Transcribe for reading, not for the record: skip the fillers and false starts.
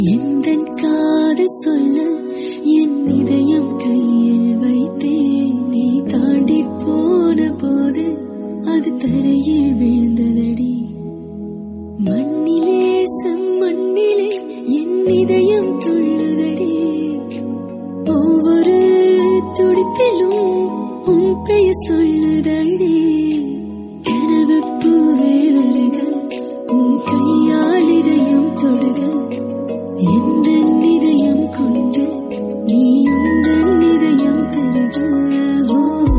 எந்தன் காதல் சொல்ல என் இதயம் கையில் வைத்தேன். நீ தாண்டி போன போது அது தரையில் விழுந்ததடி. மண்ணிலே செம்மண்ணிலே என் இதயம் துள்ளுதடி. ஒவ்வொரு துடிப்பிலும் உன் பெயர் சொல்லுதடி. கனவு பூவே வருக, உன் கையால் இதயம் தொடுக. என்